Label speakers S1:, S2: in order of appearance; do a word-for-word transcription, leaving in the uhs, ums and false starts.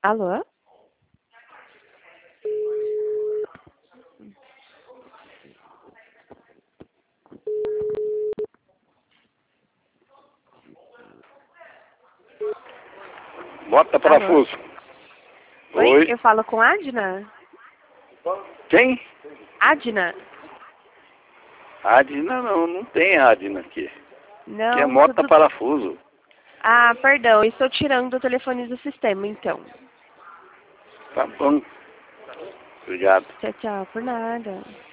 S1: Alô?
S2: Bota parafuso.
S1: Oi?
S2: Oi?
S1: Eu falo com Adna?
S2: Quem?
S1: Adna?
S2: Adna não, não tem Adna aqui.
S1: Não,
S2: Aqui é mota
S1: tudo...
S2: parafuso.
S1: Ah, perdão, estou tirando o telefone do sistema, então.
S2: Tá bom. Obrigado.
S1: Tchau, tchau, por nada.